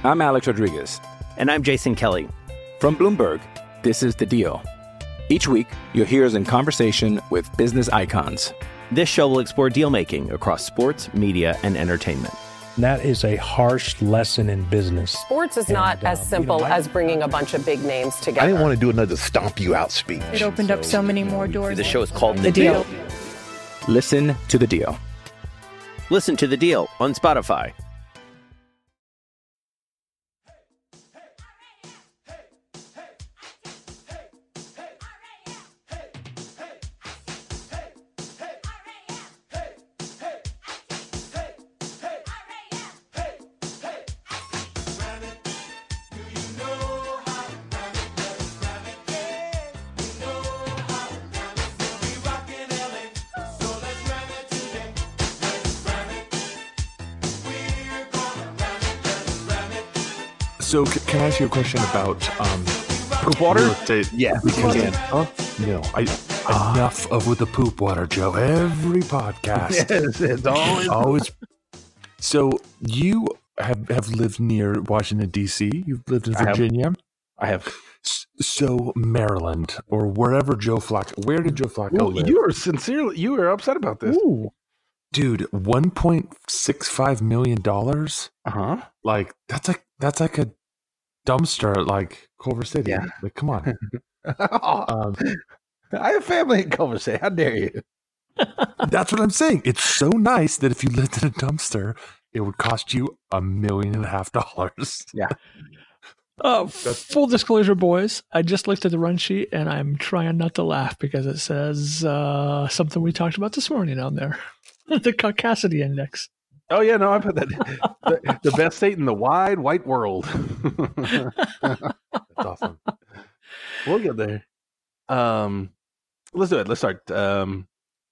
I'm Alex Rodriguez. And I'm Jason Kelly. From Bloomberg, this is The Deal. Each week, you'll hear us in conversation with business icons. This show will explore deal-making across sports, media, and entertainment. That is a harsh lesson in business. Sports is not as simple as bringing a bunch of big names together. I didn't want to do another stomp you out speech. It opened up so many more doors. The show is called The Deal. Listen to The Deal. Listen to The Deal on Spotify. So can I ask you a question about Poop water? real estate? Yeah, Because no. Enough of with the poop water, Joe. Every podcast. Yes, it's always. So you have lived near Washington, D.C. You've lived in Virginia. I have. So Maryland or wherever Joe Flacco. Where did Joe Flacco live? You were upset about this. Ooh. Dude, $1.65 million. Uh-huh. Like that's like a dumpster at like Culver City. Yeah. Like, come on. I have family in Culver City. How dare you? That's what I'm saying. It's so nice that if you lived in a dumpster, it would cost you $1.5 million. Yeah. Full disclosure, boys, I just looked at the run sheet and I'm trying not to laugh because it says something we talked about this morning on there. The Caucasity Index. Oh, yeah, no, I put that. The best state in the wide white world. That's awesome. We'll get there. Let's do it. Let's start. With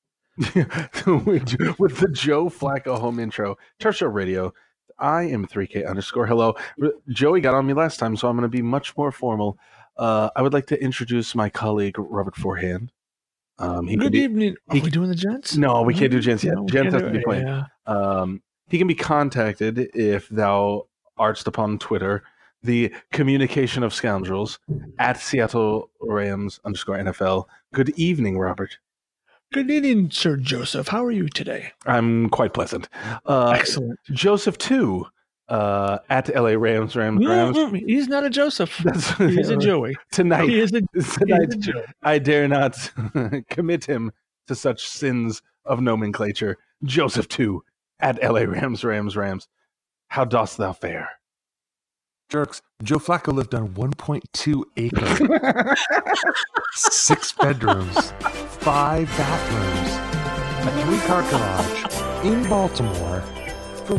the Joe Flacco home intro. Turf Show Radio. I am 3K_. Hello. Joey got on me last time, so I'm going to be much more formal. I would like to introduce my colleague, Robert Forehand. Good evening. Are we doing the gents? No, we can't do gents yet. No, Gents have to be playing. Yeah. He can be contacted if thou artst upon Twitter, the communication of scoundrels, at Seattle Rams _NFL. Good evening, Robert. Good evening, Sir Joseph. How are you today? I'm quite pleasant. Excellent. Joseph, too, at LA Rams. He's not a Joseph. He's a Joey. Tonight, he is a Joey. I dare not commit him to such sins of nomenclature. Joseph, too, at LA Rams. How dost thou fare? Jerks. Joe Flacco lived on 1.2 acres, 6 bedrooms, 5 bathrooms, a 3-car garage in Baltimore for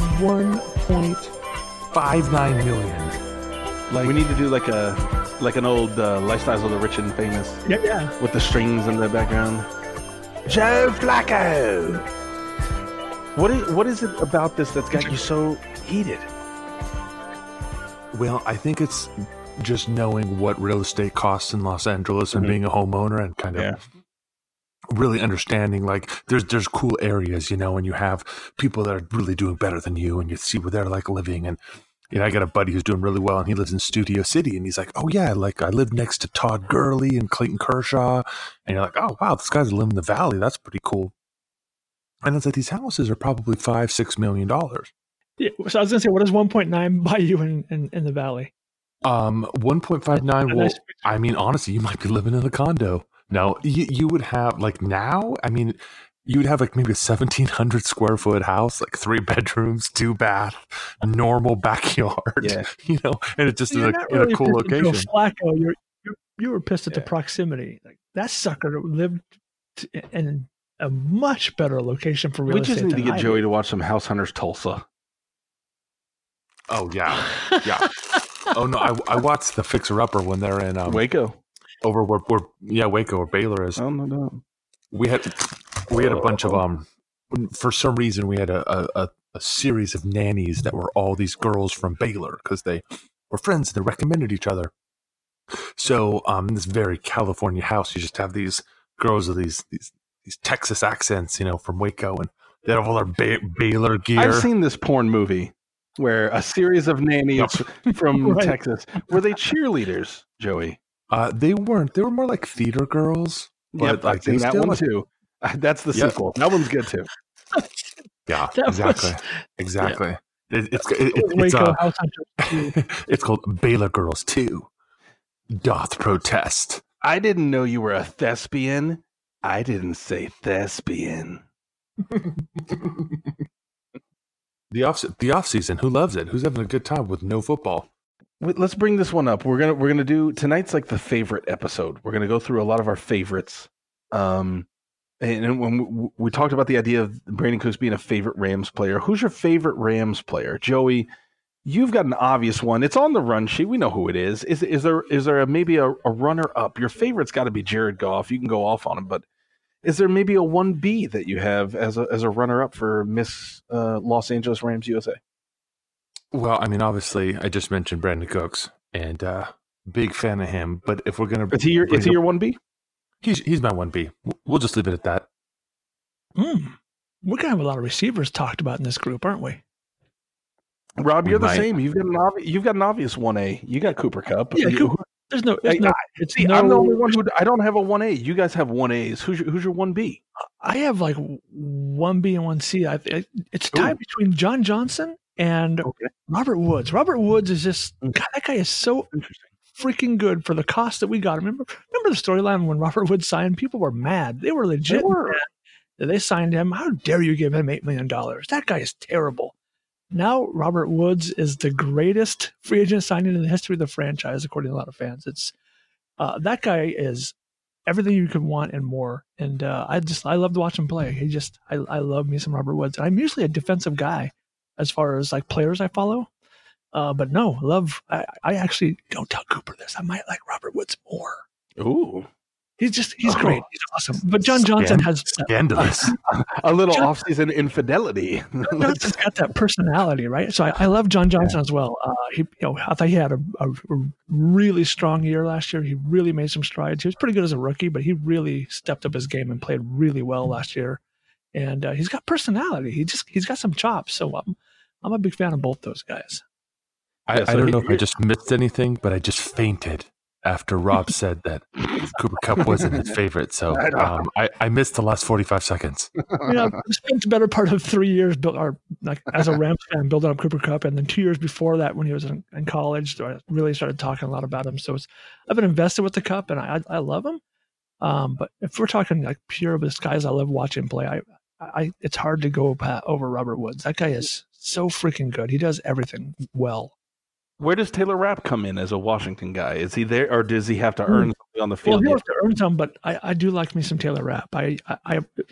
$1.59 million. Like, we need to do like an old Lifestyles of the Rich and Famous. Yeah. With the strings in the background. Joe Flacco. What is it about this that's got you so heated? Well, I think it's just knowing what real estate costs in Los Angeles and being a homeowner and kind of really understanding, like, there's cool areas, and you have people that are really doing better than you, and you see where they're like living. And I got a buddy who's doing really well, and he lives in Studio City, and he's like, oh yeah, like I live next to Todd Gurley and Clayton Kershaw, and you're like, oh wow, this guy's living in the valley. That's pretty cool. And it's like these houses are probably $5-6 million. Yeah, so I was gonna say, what does 1.9 buy you in the valley? 1.59. Well, I mean, honestly, you might be living in a condo. No, you would have like now. I mean, you would have like maybe a 1,700 square foot house, like 3 bedrooms, 2 bath, normal backyard. Yeah, and it's just in a cool location. Joe Flacco, you were pissed at the proximity. Like that sucker lived in a much better location for real estate. We just need to get Joey to watch some House Hunters Tulsa. Oh yeah. Oh no, I watched the Fixer Upper when they're in Waco, over where Waco or Baylor is. Oh no. We had a bunch of for some reason we had a series of nannies that were all these girls from Baylor because they were friends and they recommended each other. So in this very California house, you just have these girls with these Texas accents, from Waco, and they have all their Baylor gear. I've seen this porn movie. where a series of nannies from Right. Texas, were they cheerleaders, Joey? They weren't. They were more like theater girls. But Yep, like I've seen they that still one too. That's the Yep. sequel. That one's good too. Yeah, That exactly. was- Exactly. It's Waco House Hunters 2. it's called Baylor Girls 2. Doth protest. I didn't know you were a thespian. I didn't say thespian. The off season. Who loves it? Who's having a good time with no football? Let's bring this one up. We're gonna do tonight's like the favorite episode. We're gonna go through a lot of our favorites. And when we talked about the idea of Brandon Cooks being a favorite Rams player, who's your favorite Rams player, Joey? You've got an obvious one. It's on the run sheet. We know who it is. Is there maybe a runner up? Your favorite's got to be Jared Goff. You can go off on him, but is there maybe a 1B that you have as a runner up for Miss Los Angeles Rams USA? Well, I mean, obviously, I just mentioned Brandon Cooks, and big fan of him. But if we're gonna, Is he your 1B? He's my 1B. We'll just leave it at that. We're gonna have a lot of receivers talked about in this group, aren't we? Rob, you're the might. same. You've got an obvious 1A. You got Cooper Kupp. Yeah, You- Cooper. There's no. I'm the only one who I don't have a 1A. You guys have 1As. Who's your 1B? I have like 1B and 1C. It's tied between John Johnson and Robert Woods. Robert Woods is just God, that guy is so freaking good for the cost that we got. Remember the storyline when Robert Woods signed? People were mad. They were legit mad that they signed him. How dare you give him $8 million? That guy is terrible. Now Robert Woods is the greatest free agent signing in the history of the franchise, according to a lot of fans. It's that guy is everything you could want and more. And I love to watch him play. I love me some Robert Woods. I'm usually a defensive guy as far as like players I follow. But no, I actually don't tell Cooper this. I might like Robert Woods more. Ooh. He's great. He's awesome. But John Johnson has scandalous. A little off-season infidelity. Johnson's got that personality, right? So I love John Johnson as well. I thought he had a really strong year last year. He really made some strides. He was pretty good as a rookie, but he really stepped up his game and played really well last year. And he's got personality. He's got some chops. So I'm a big fan of both those guys. I don't know if I just missed anything, but I just fainted after Rob said that Cooper Kupp wasn't his favorite. So I missed the last 45 seconds. I spent the better part of 3 years as a Rams fan building up Cooper Kupp, and then 2 years before that when he was in college, so I really started talking a lot about him. So I've been invested with the Kupp, and I love him. But if we're talking like pure of the guys I love watching play, it's hard to go over Robert Woods. That guy is so freaking good. He does everything well. Where does Taylor Rapp come in as a Washington guy? Is he there, or does he have to earn something on the field? Well, he has to earn some, but I do like me some Taylor Rapp. The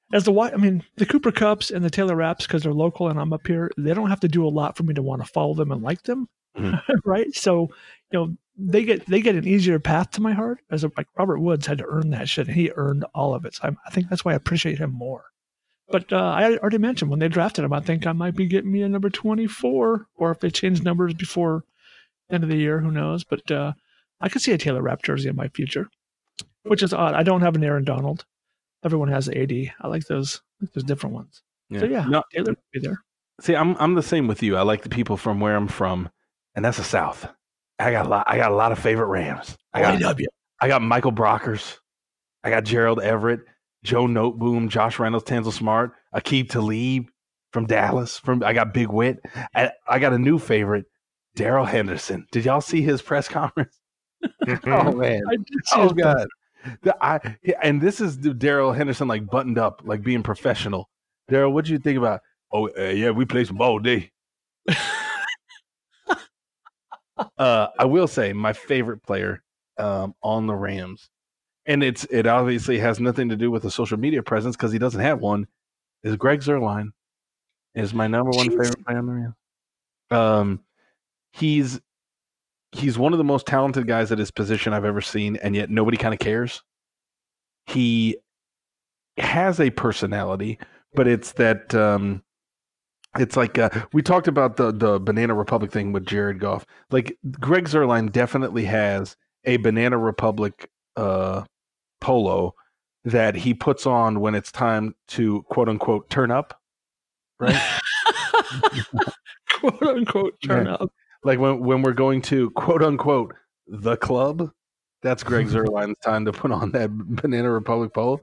Cooper Kupps and the Taylor Rapps, because they're local and I'm up here, they don't have to do a lot for me to want to follow them and like them, right? So, they get an easier path to my heart. Like Robert Woods had to earn that shit, and he earned all of it. So I think that's why I appreciate him more. But I already mentioned when they drafted him, I think I might be getting me a number 24, or if they change numbers before the end of the year, who knows? But I could see a Taylor Rapp jersey in my future, which is odd. I don't have an Aaron Donald. Everyone has the AD. I like those different ones. Yeah. So Taylor would be there. See, I'm the same with you. I like the people from where I'm from, and that's the South. I got a lot of favorite Rams. I got Michael Brockers. I got Gerald Everett, Joe Noteboom, Josh Reynolds, Tanzel Smart, Aqib Talib from Dallas. I got Big Wit. I got a new favorite, Darrell Henderson. Did y'all see his press conference? Oh man! Oh god! And this is Darrell Henderson, like buttoned up, like being professional. Darrell, what do you think about? Oh yeah, we play some ball day. I will say my favorite player on the Rams, and it obviously has nothing to do with a social media presence because he doesn't have one, is Greg Zuerlein. Is my number one favorite player on the Rams. He's one of the most talented guys at his position I've ever seen, and yet nobody kind of cares. He has a personality, but it's that it's like we talked about the Banana Republic thing with Jared Goff. Like Greg Zuerlein definitely has a Banana Republic polo that he puts on when it's time to quote unquote turn up, right? quote unquote turn up. Like when we're going to quote unquote the club, that's Greg Zuerlein's time to put on that Banana Republic polo.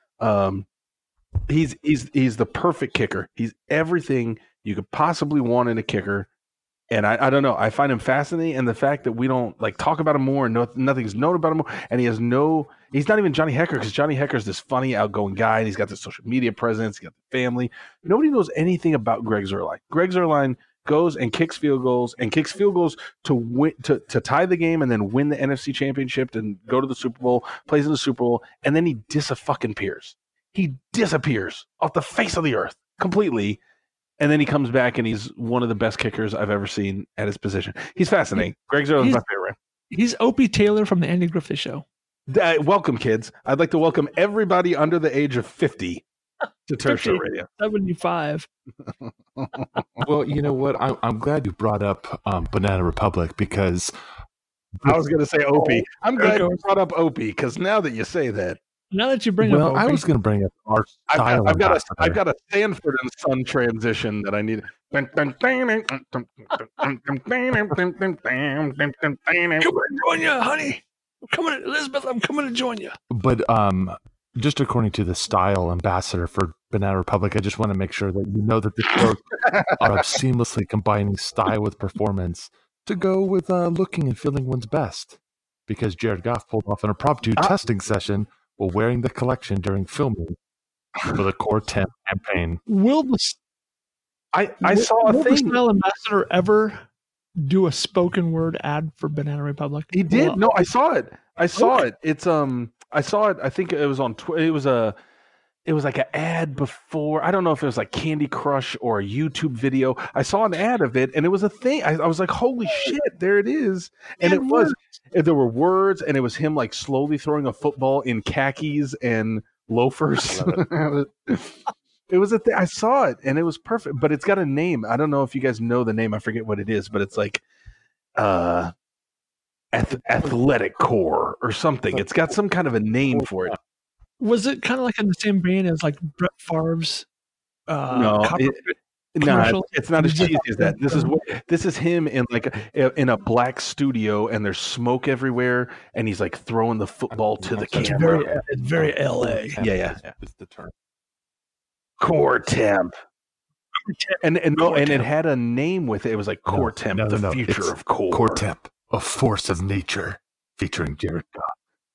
He's the perfect kicker. He's everything you could possibly want in a kicker. And I don't know. I find him fascinating, and the fact that we don't like talk about him more, and nothing's known about him more, and he's not even Johnny Hekker, because Johnny Hekker is this funny, outgoing guy, and he's got this social media presence, he's got the family. Nobody knows anything about Greg Zuerlein. Greg Zuerlein goes and kicks field goals to win, to tie the game, and then win the NFC Championship and go to the Super Bowl, plays in the Super Bowl, and then he disappears. He disappears off the face of the earth completely. And then he comes back, and he's one of the best kickers I've ever seen at his position. He's fascinating. Greg Zuerlein's my favorite. He's Opie Taylor from the Andy Griffith Show. Welcome, kids. I'd like to welcome everybody under the age of 50 to Turf Show Radio. 75. Well, you know what? I'm glad you brought up Banana Republic, because I was going to say Opie. I'm glad you brought up Opie, because now that you say that. Now that you bring up Opie, I was going to bring up our style. I've got a Sanford and Son transition that I need. Come and join you, honey. I'm coming, Elizabeth. I'm coming to join you. But just according to the style ambassador for Banana Republic, I just want to make sure that you know that the folks are seamlessly combining style with performance to go with looking and feeling one's best. Because Jared Goff pulled off an impromptu testing session while wearing the collection during filming for the Core Temp campaign. I saw a thing. Will the style ambassador ever do a spoken word ad for Banana Republic? He did. Well, no, I saw it. I saw it. It's I saw it. I think it was on Twitter. It was like an ad before. I don't know if it was like Candy Crush or a YouTube video. I saw an ad of it, and it was a thing. I was like, "Holy shit! There it is!" And it was. There were words, and it was him like slowly throwing a football in khakis and loafers. It was a thing. I saw it, and it was perfect. But it's got a name. I don't know if you guys know the name. I forget what it is, but it's like Athletic Core or something. It's got some kind of a name for it. Was it kind of like in the same vein as like Brett Favre's? No, it's not as cheesy as that. This is him in like in a black studio, and there's smoke everywhere, and he's like throwing the football to the camera. It's very LA. Yeah. It's the term. Core Temp. And it had a name with it. It was like Core Temp, the future of Core. Core Temp, a force of nature, featuring Jared Goff.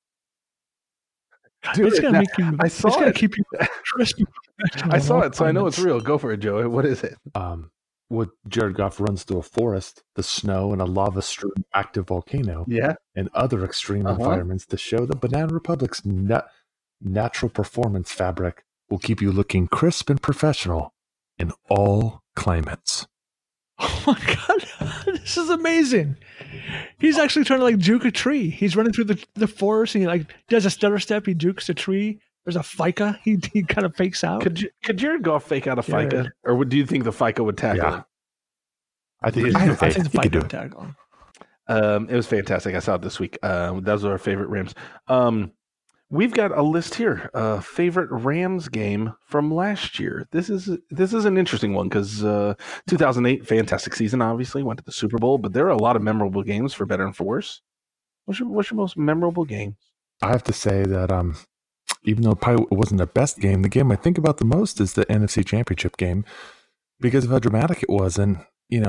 Dude, it's gonna make you. I saw it's gonna it. keep you crispy. I saw it, so I know it's real. Go for it, Joey. What is it? What Jared Goff runs through a forest, the snow, and a lava-strewn active volcano, and other extreme environments to show that Banana Republic's natural performance fabric will keep you looking crisp and professional in all climates. Oh my god, this is amazing! He's actually trying to like juke a tree. He's running through the forest, and he like does a stutter step. He jukes a tree. There's a FICA. He kind of fakes out. Could Jared Goff fake out a FICA, or do you think the FICA would tackle him? I think the FICA would tackle him. It was fantastic. I saw it this week. Those are our favorite Rams. We've got a list here. Favorite Rams game from last year. This is an interesting one because 2008, fantastic season. Obviously, went to the Super Bowl, but there are a lot of memorable games for better and for worse. What's your most memorable game? I have to say that even though it probably wasn't the best game, the game I think about the most is the NFC Championship game because of how dramatic it was. And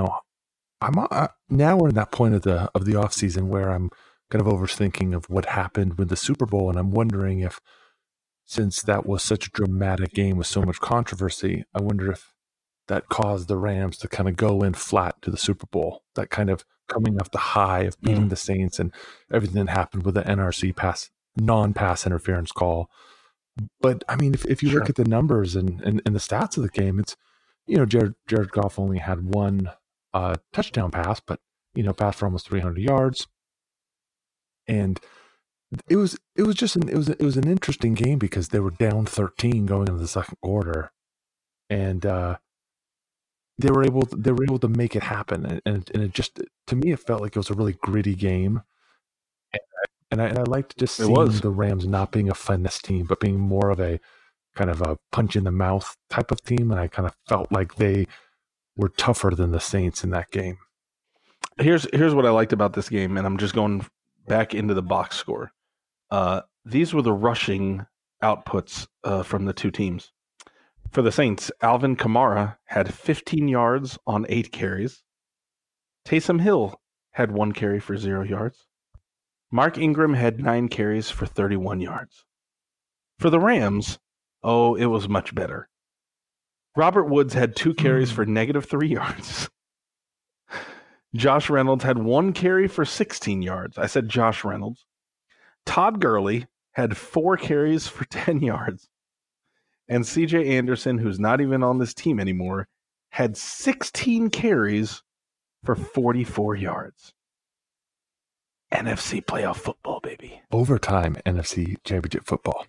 now we're in that point of the off season where I'm kind of overthinking of what happened with the Super Bowl, and I'm wondering if, since that was such a dramatic game with so much controversy, I wonder if that caused the Rams to kind of go in flat to the Super Bowl. That kind of coming off the high of beating the Saints and everything that happened with the NRC non-pass interference call. But I mean, if you look at the numbers and the stats of the game, it's Jared Goff only had one touchdown pass, but passed for almost 300 yards. And it was an interesting game because they were down 13 going into the second quarter, and they were able to make it happen. And it just, to me, it felt like it was a really gritty game. And I liked just seeing the Rams not being a finesse team, but being more of a kind of a punch in the mouth type of team. And I kind of felt like they were tougher than the Saints in that game. Here's what I liked about this game, and I'm just going back into the box score. These were the rushing outputs from the two teams. For the Saints, Alvin Kamara had 15 yards on 8 carries. Taysom Hill had 1 carry for 0 yards. Mark Ingram had 9 carries for 31 yards. For the Rams, it was much better. Robert Woods had 2 carries for -3 yards. Josh Reynolds had 1 carry for 16 yards. I said Josh Reynolds. Todd Gurley had 4 carries for 10 yards. And CJ Anderson, who's not even on this team anymore, had 16 carries for 44 yards. NFC playoff football, baby. Overtime NFC championship football.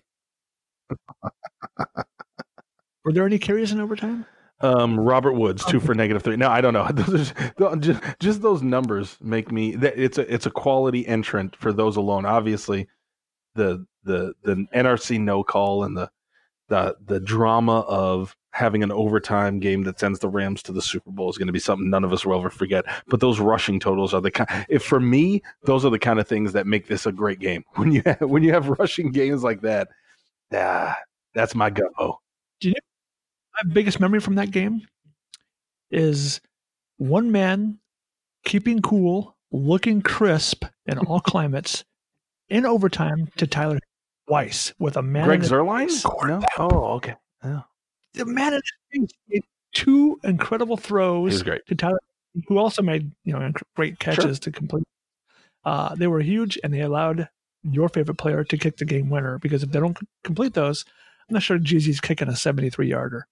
Were there any carries in overtime? Robert Woods, 2 for -3. No, I don't know. just those numbers make me. It's a quality entrant for those alone. Obviously, the NRC no call and the drama of having an overtime game that sends the Rams to the Super Bowl is going to be something none of us will ever forget. But those rushing totals are the kind. For me, those are the kind of things that make this a great game. When you have rushing games like that, that's my go. Do you know my biggest memory from that game is one man keeping cool, looking crisp in all climates in overtime to Tyler Weiss with a man. Greg Zuerlein? No? Oh, okay. Yeah. The man in his face made 2 incredible throws to Tyler, who also made great catches to complete. They were huge, and they allowed your favorite player to kick the game winner, because if they don't complete those, I'm not sure Jeezy's kicking a 73-yarder.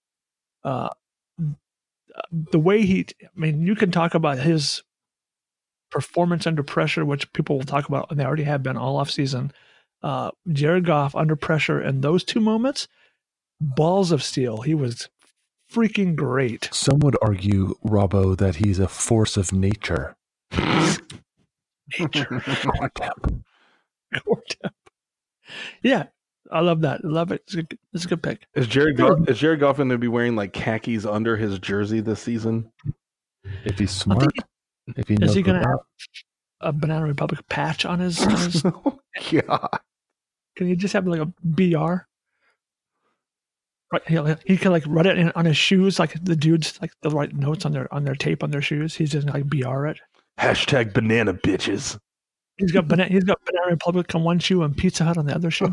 The way you can talk about his performance under pressure, which people will talk about, and they already have been all offseason. Jared Goff under pressure in those 2 moments, balls of steel. He was freaking great. Some would argue, Robbo, that he's a force of nature. Nature. Core temp. Yeah, I love that. I love it. It's a good pick. Is Jared Goff going to be wearing like khakis under his jersey this season? If he's smart. Is he going to have a Banana Republic patch on his Oh, God. Can he just have like a BR? Right, he can like write it on his shoes, like the dudes like they'll write notes on their tape on their shoes. He's just like BR it. # banana bitches. He's got Banana Republic on one shoe and Pizza Hut on the other shoe.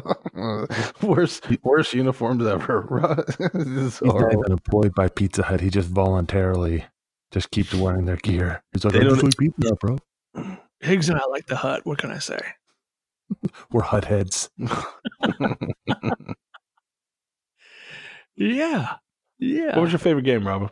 worst uniforms ever. He's not even employed by Pizza Hut. He just voluntarily just keeps wearing their gear. He's like, I'm just like Pizza Hut, bro. Higgs and I like the Hut. What can I say? We're Hut heads. Yeah. What was your favorite game, Robert?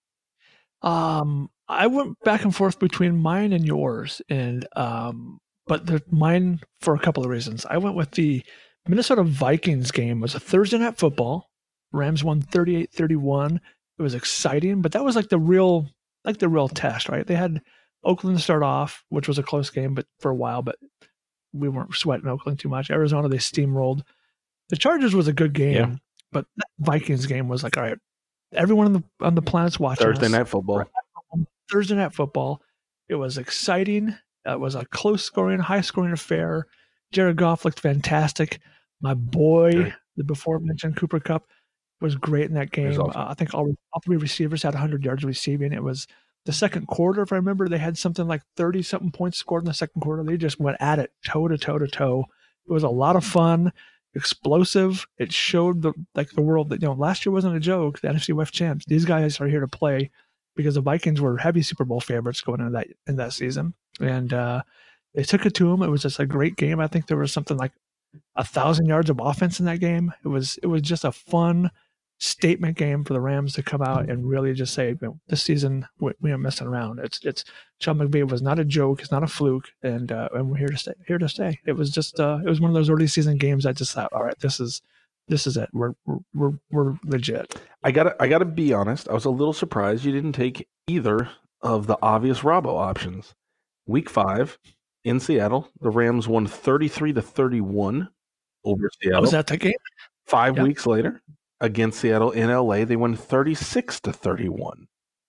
I went back and forth between mine and yours, and but mine for a couple of reasons. I went with the Minnesota Vikings game. It was a Thursday night football. Rams won 38-31. It was exciting, but that was like the real test, right? They had Oakland to start off, which was a close game, but for a while, but we weren't sweating Oakland too much. Arizona, they steamrolled. The Chargers was a good game, but that Vikings game was like, all right, everyone on the planet's watching Thursday night football. Thursday night football. It was exciting. It was a close-scoring, high-scoring affair. Jared Goff looked fantastic. My boy, the before-mentioned Cooper Kupp, was great in that game. Awesome. I think all 3 receivers had 100 yards receiving. It was the second quarter, if I remember, they had something like 30-something points scored in the second quarter. They just went at it toe to toe to toe. It was a lot of fun, explosive. It showed the world that last year wasn't a joke. The NFC West champs. These guys are here to play, because the Vikings were heavy Super Bowl favorites going into that season, and they took it to them. It was just a great game. I think there was something like 1,000 yards of offense in that game. It was just a fun statement game for the Rams to come out and really just say, this season we aren't messing around. It's Sean McVay was not a joke. It's not a fluke, and we're here to stay. It was just it was one of those early season games. I just thought, all right, this is it. We're legit. I gotta be honest. I was a little surprised you didn't take either of the obvious Robbo options. Week 5 in Seattle, the Rams won 33-31 over Seattle. Was that the game? 5 weeks later, against Seattle in LA, they won 36-31.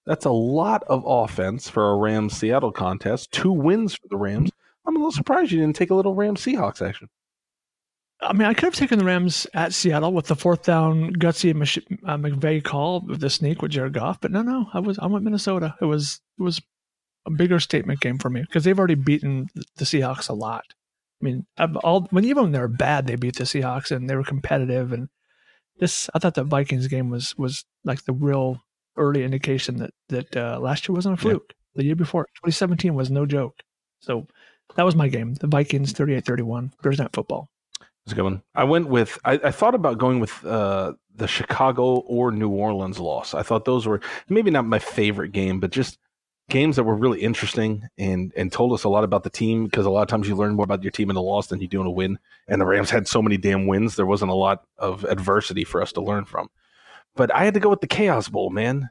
That's a lot of offense for a Rams-Seattle contest. 2 wins for the Rams. I'm a little surprised you didn't take a little Rams-Seahawks action. I mean, I could have taken the Rams at Seattle with the 4th down gutsy McVay call with the sneak with Jared Goff, but no, I went Minnesota. It was a bigger statement game for me because they've already beaten the Seahawks a lot. I mean, even when they were bad, they beat the Seahawks and they were competitive. And I thought the Vikings game was like the real early indication that last year wasn't a fluke. The year before, 2017 was no joke. So that was my game. The Vikings 38-31, Thursday Night Football. That's a good one. I went with, I thought about going with the Chicago or New Orleans loss. I thought those were maybe not my favorite game, but just games that were really interesting and told us a lot about the team, because a lot of times you learn more about your team in a loss than you do in a win. And the Rams had so many damn wins, there wasn't a lot of adversity for us to learn from. But I had to go with the Chaos Bowl, man.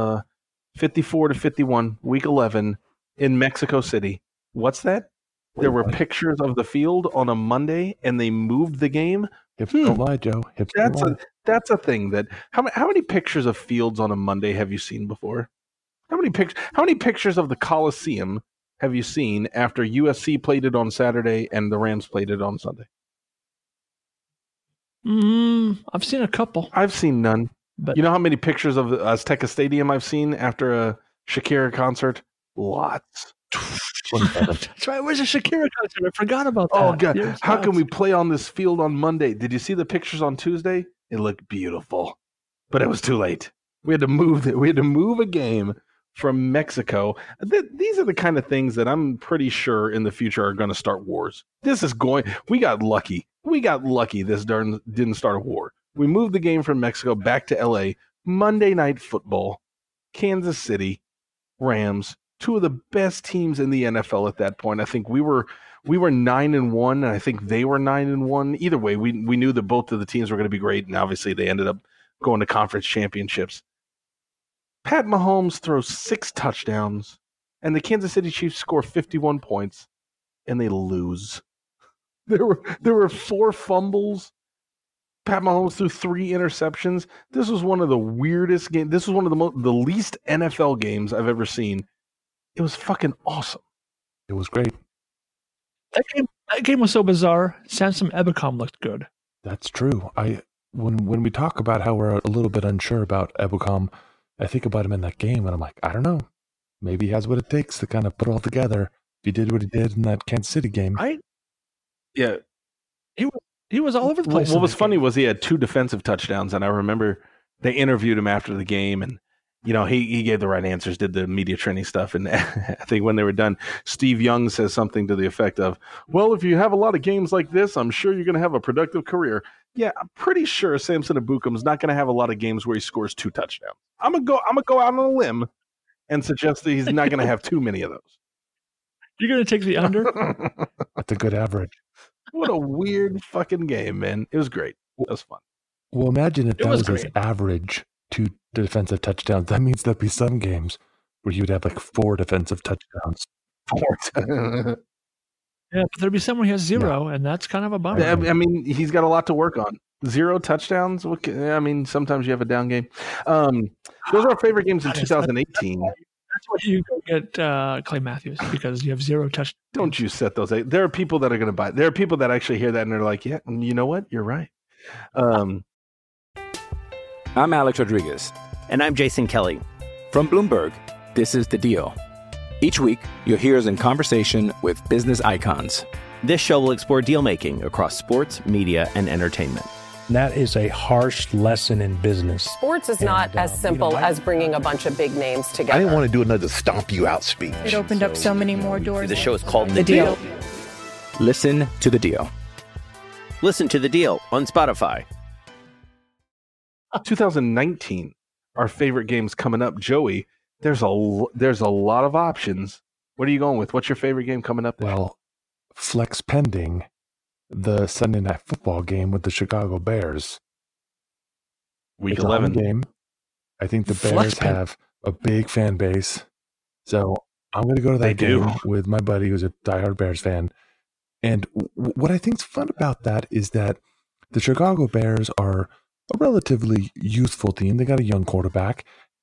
54-51, Week 11 in Mexico City. What's that? There were pictures of the field on a Monday, and they moved the game. Hips don't lie, Joe. Hips don't lie. That's a thing. That how many pictures of fields on a Monday have you seen before? How many pictures of the Coliseum have you seen after USC played it on Saturday and the Rams played it on Sunday? I've seen a couple. I've seen none. But you know how many pictures of the Azteca Stadium I've seen after a Shakira concert? Lots. That's right. Where's the Shakira concert? I forgot about that. Oh, God. How can we play on this field on Monday? Did you see the pictures on Tuesday? It looked beautiful, but it was too late. We had to move it. We had to move a game from Mexico. These are the kind of things that I'm pretty sure in the future are going to start wars. We got lucky. This didn't start a war. We moved the game from Mexico back to LA. Monday Night Football, Kansas City, Rams, 2 of the best teams in the NFL at that point. I think we were 9-1, and I think they were 9-1. Either way, we knew that both of the teams were going to be great, and obviously they ended up going to conference championships. Pat Mahomes throws 6 touchdowns, and the Kansas City Chiefs score 51 points, and they lose. There were 4 fumbles. Pat Mahomes threw 3 interceptions. This was one of the weirdest games. This was one of the least NFL games I've ever seen. It was fucking awesome. It was great. That game was so bizarre. Samson Ebukam looked good. That's true. When we talk about how we're a little bit unsure about Ebukam, I think about him in that game, and I'm like, I don't know. Maybe he has what it takes to kind of put it all together. If he did what he did in that Kansas City game. Right? Yeah. He was all over the place. What was funny was he had 2 defensive touchdowns, and I remember they interviewed him after the game, and he gave the right answers, did the media training stuff, and I think when they were done, Steve Young says something to the effect of, well, if you have a lot of games like this, I'm sure you're going to have a productive career. Yeah, I'm pretty sure Samson Ebukam's not going to have a lot of games where he scores 2 touchdowns. I'm gonna go out on a limb and suggest that he's not going to have too many of those. You're going to take the under? That's a good average. What a weird fucking game, man. It was great. It was fun. Well, imagine if that was his average 2 defensive touchdowns. That means there'd be some games where he would have like 4 defensive touchdowns. 4. Yeah, but there'd be some where he has 0, and that's kind of a bummer. I mean, he's got a lot to work on. 0 touchdowns. I mean, sometimes you have a down game. Those are our favorite games in 2018. That's why you go get Clay Matthews, because you have 0 touchdowns. Don't you set those. There are people that are going to buy it. There are people that actually hear that and they're like, yeah, you know what? You're right. I'm Alex Rodriguez. And I'm Jason Kelly. From Bloomberg, this is The Deal. Each week, you'll hear us in conversation with business icons. This show will explore deal-making across sports, media, and entertainment. That is a harsh lesson in business. Sports is not as simple as bringing a bunch of big names together. I didn't want to do another stomp you out speech. It opened up so many more doors. The show is called The Deal. Listen to The Deal. Listen to The Deal on Spotify. 2019, our favorite games coming up. Joey, there's a lot of options. What are you going with? What's your favorite game coming up? Well, flex pending the Sunday Night Football game with the Chicago Bears. Week 11 game. I think the Bears have a big fan base, so I'm going to go to that game with my buddy who's a diehard Bears fan. And what I think's fun about that is that the Chicago Bears are a relatively youthful team. They got a young quarterback,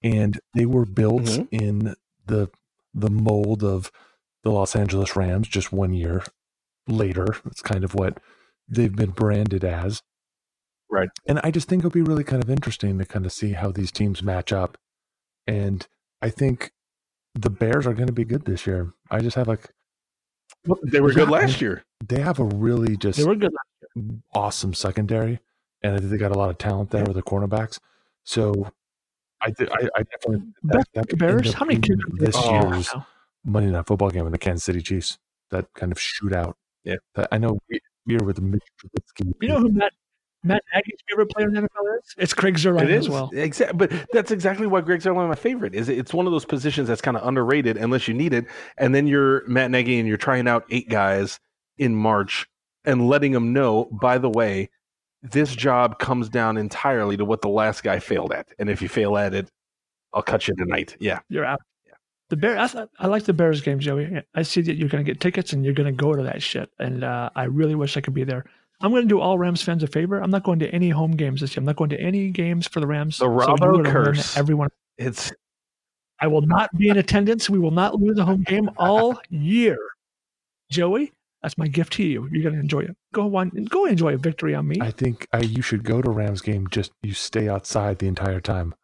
and they were built in the mold of the Los Angeles Rams just 1 year later. It's kind of what they've been branded as. Right. And I just think it'll be really kind of interesting to kind of see how these teams match up. And I think the Bears are going to be good this year. I just have they were good last year. They have a really just they were good last year. Awesome secondary, and I think they got a lot of talent there with the cornerbacks. So I definitely that Bears. How many kids this year's Monday Night Football game in the Kansas City Chiefs? That kind of shootout. Yeah, I know we are with Mitch Trubisky. You know who Matt Nagy's favorite player in the NFL is? It's Greg Zuerlein as well. Exactly, but that's exactly why Greg Zuerlein is my favorite. It's one of those positions that's kind of underrated unless you need it, and then you're Matt Nagy and you're trying out 8 guys in March and letting them know, by the way, this job comes down entirely to what the last guy failed at, and if you fail at it, I'll cut you tonight. Yeah, you're out. Yeah. The Bears. I like the Bears game, Joey. I see that you're going to get tickets and you're going to go to that shit, and I really wish I could be there. I'm going to do all Rams fans a favor. I'm not going to any home games this year. I'm not going to any games for the Rams. The Robbo curse. Everyone. I will not be in attendance. We will not lose a home game all year. Joey, that's my gift to you. You're going to enjoy it. Go enjoy a victory on me. I think you should go to Rams game. Just you stay outside the entire time.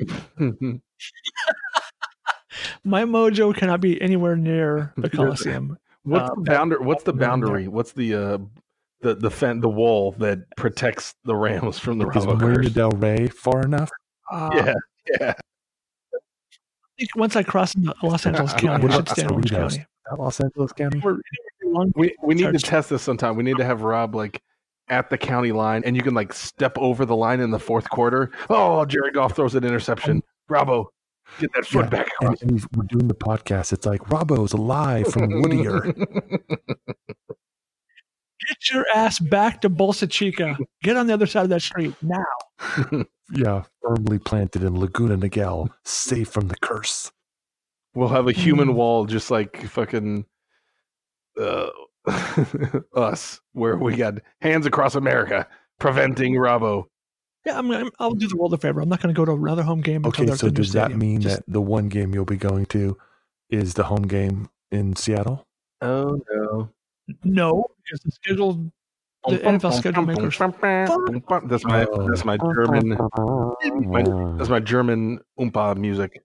My mojo cannot be anywhere near the Coliseum. What's the boundary? What's the wall that protects the Rams from the Is Marina Del Rey far enough? Yeah. I think once I cross into Los Angeles County, I should stay in Orange County. Los Angeles County? We need to test this sometime. We need to have Rob at the county line, and you can step over the line in the fourth quarter. Oh, Jared Goff throws an interception. Bravo. Get that foot back across. And we're doing the podcast. It's like, Robbo's live from Whittier. Get your ass back to Bolsa Chica. Get on the other side of that street now. Yeah, firmly planted in Laguna Niguel, safe from the curse. We'll have a human wall just like fucking us, where we got hands across America preventing Robbo. Yeah, I'll do the world a favor. I'm not going to go to another home game. Okay, so does that mean that the one game you'll be going to is the home game in Seattle? Oh, no. No, because the NFL schedule makers. That's my German. That's my German Oompa music.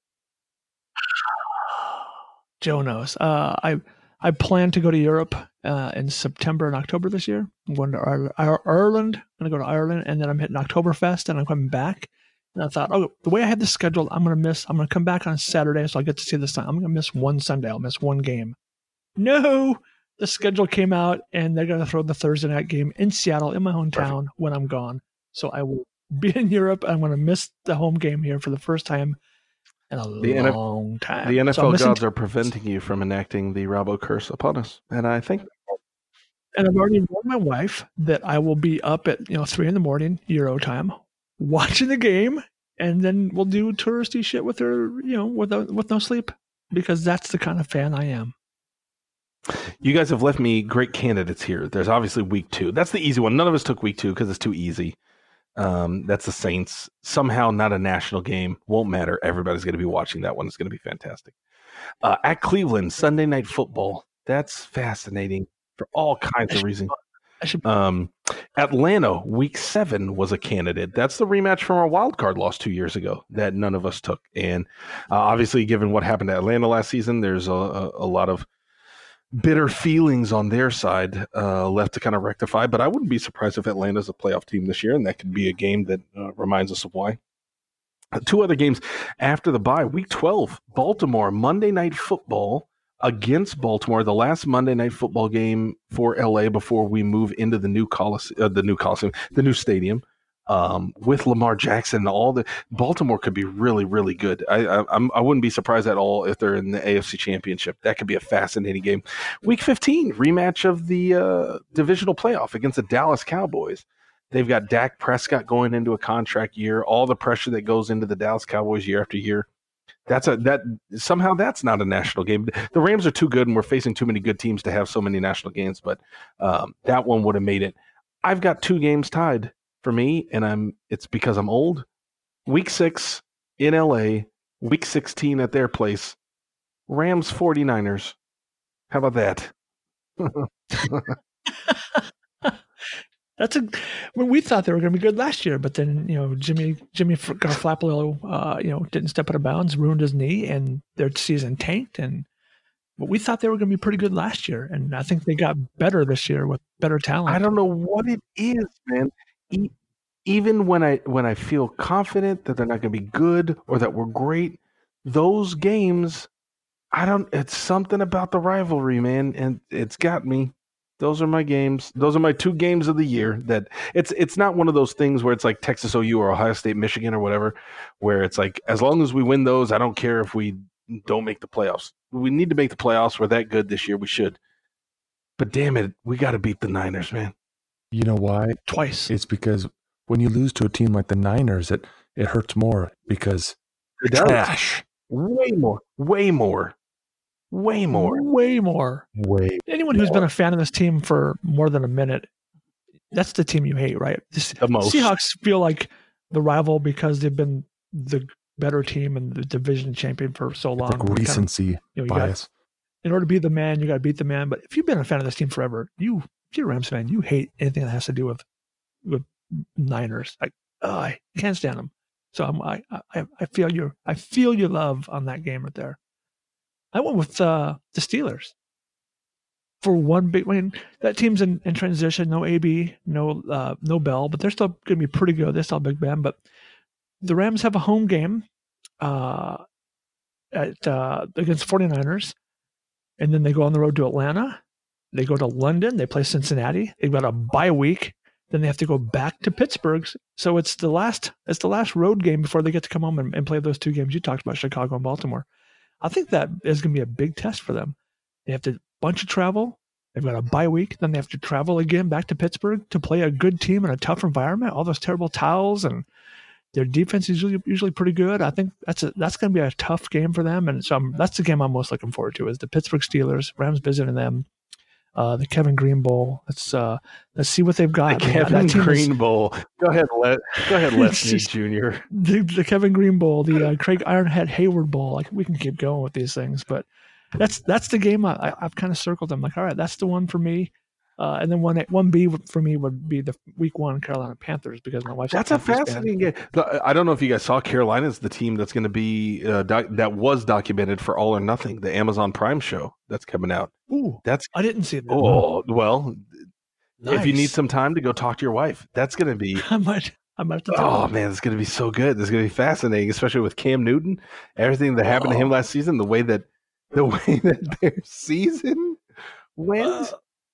Joe knows. I plan to go to Europe in September and October this year. I'm going to Ireland. I'm going to go to Ireland, and then I'm hitting Oktoberfest, and I'm coming back. And I thought, the way I had this scheduled, I'm going to come back on Saturday, so I get to see this time. I'm going to miss one Sunday. I'll miss one game. No, the schedule came out, and they're going to throw the Thursday night game in Seattle, in my hometown, when I'm gone. So I will be in Europe. I'm going to miss the home game here for the first time in a long time. The NFL gods are preventing you from enacting the Robbo curse upon us, and I think. And I've already warned my wife that I will be up at 3 a.m. Euro time, watching the game, and then we'll do touristy shit with her, with no sleep, because that's the kind of fan I am. You guys have left me great candidates here. There's obviously week 2. That's the easy one. None of us took week 2 because it's too easy. That's the Saints. Somehow not a national game. Won't matter. Everybody's going to be watching that one. It's going to be fantastic. At Cleveland, Sunday Night Football. That's fascinating for all kinds of reasons. Atlanta, week 7 was a candidate. That's the rematch from our wild card loss 2 years ago that none of us took. And obviously, given what happened to Atlanta last season, there's a lot of bitter feelings on their side left to kind of rectify. But I wouldn't be surprised if Atlanta's a playoff team this year, and that could be a game that reminds us of why. 2 other games after the bye. Week 12, Baltimore, Monday Night Football against Baltimore, the last Monday Night Football game for LA before we move into the new new stadium. With Lamar Jackson and all the Baltimore could be really, really good. I wouldn't be surprised at all if they're in the AFC Championship. That could be a fascinating game. Week 15, rematch of the divisional playoff against the Dallas Cowboys. They've got Dak Prescott going into a contract year, all the pressure that goes into the Dallas Cowboys year after year. Somehow that's not a national game. The Rams are too good, and we're facing too many good teams to have so many national games, but that one would have made it. I've got 2 games tied for me, and it's because I'm old. Week 6 in LA, Week 16 at their place. Rams 49ers. How about that? We thought they were going to be good last year, but then Jimmy Garoppolo, didn't step out of bounds, ruined his knee, and their season tanked. But we thought they were going to be pretty good last year, and I think they got better this year with better talent. I don't know what it is, man. Even when I feel confident that they're not going to be good or that we're great, those games, it's something about the rivalry, man, and it's got me. Those are my games. Those are my 2 games of the year. That it's not one of those things where it's like Texas OU or Ohio State Michigan or whatever, where it's like as long as we win those, I don't care if we don't make the playoffs. We need to make the playoffs. We're that good this year. We should. But damn it, we got to beat the Niners, man. You know why? Twice. It's because when you lose to a team like the Niners, it hurts more because they're trash. Way more. Anyone who's been a fan of this team for more than a minute, that's the team you hate, right? The most. Seahawks feel like the rival because they've been the better team and the division champion for so long. It's like recency bias. In order to be the man, you got to beat the man. But if you've been a fan of this team forever, if you're a Rams fan, you hate anything that has to do with Niners. I can't stand them. So I feel your love on that game right there. I went with the Steelers for one big win. That team's in transition. No AB, no Bell, but they're still going to be pretty good. They're still Big Ben, but the Rams have a home game against 49ers, and then they go on the road to Atlanta. They go to London. They play Cincinnati. They've got a bye week. Then they have to go back to Pittsburgh. So it's the last road game before they get to come home and play those 2 games you talked about, Chicago and Baltimore. I think that is going to be a big test for them. They have to bunch of travel. They've got a bye week. Then they have to travel again back to Pittsburgh to play a good team in a tough environment. All those terrible towels, and their defense is usually pretty good. I think that's going to be a tough game for them. And so that's the game I'm most looking forward to is the Pittsburgh Steelers. Rams visiting them. The Kevin Green Bowl. Let's see what they've got. The Kevin Green Bowl. Go ahead, Leslie Jr. The Kevin Green Bowl, the Craig Ironhead Hayward Bowl. Like we can keep going with these things, but that's the game I've kind of circled them. Like, all right, that's the one for me. And then 1B for me would be the Week 1 Carolina Panthers because my wife's a fascinating game. I don't know if you guys saw Carolina's the team that's going to be that was documented for All or Nothing, the Amazon Prime show that's coming out. Ooh, I didn't see that. Oh well, nice. If you need some time to go talk to your wife, that's going to be. I might have to. Oh man, it's going to be so good. This is going to be fascinating, especially with Cam Newton, everything that happened to him last season, the way that their season went.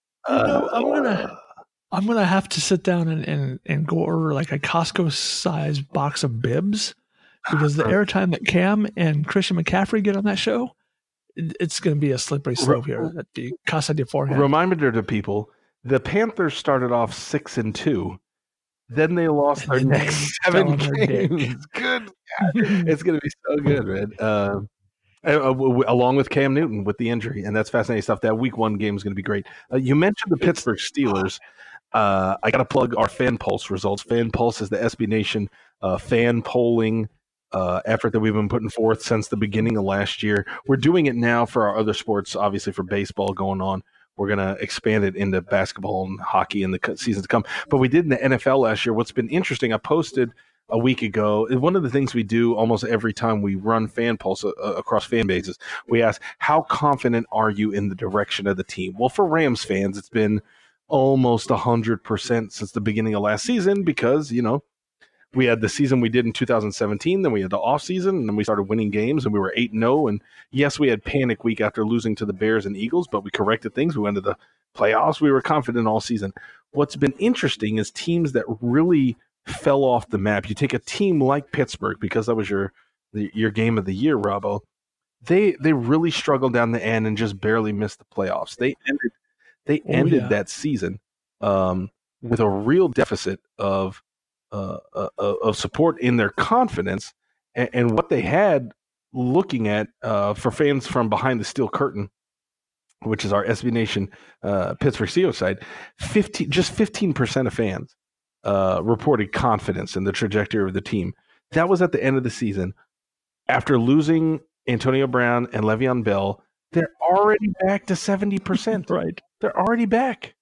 I'm gonna have to sit down and go order like a Costco sized box of bibs because the airtime that Cam and Christian McCaffrey get on that show, it's gonna be a slippery slope here at the Casa de Forja. Reminder to people: the Panthers started off 6-2, then they lost their next 7 games. Good, it's gonna be so good, man. Along with Cam Newton with the injury, and that's fascinating stuff. That Week 1 game is going to be great. You mentioned the Pittsburgh Steelers. I got to plug our Fan Pulse results. Fan Pulse is the SB Nation fan polling effort that we've been putting forth since the beginning of last year. We're doing it now for our other sports, obviously for baseball going on. We're going to expand it into basketball and hockey in the season to come. But we did in the NFL last year. What's been interesting, I posted a week ago, one of the things we do almost every time we run Fan Pulse across fan bases, we ask, how confident are you in the direction of the team? Well, for Rams fans, it's been almost 100% since the beginning of last season because, we had the season we did in 2017, then we had the off season, and then we started winning games, and we were 8-0. And yes, we had panic week after losing to the Bears and Eagles, but we corrected things. We went to the playoffs. We were confident all season. What's been interesting is teams that really fell off the map. You take a team like Pittsburgh, because that was your game of the year, Robbo. They really struggled down the end and just barely missed the playoffs. They ended that season with a real deficit of support in their confidence and what they had. Looking at for fans from behind the steel curtain, which is our SB Nation Pittsburgh Steelers side, 15% of fans reported confidence in the trajectory of the team. That was at the end of the season. after losing Antonio Brown and Le'Veon Bell, they're already back to 70%. Right. They're already back.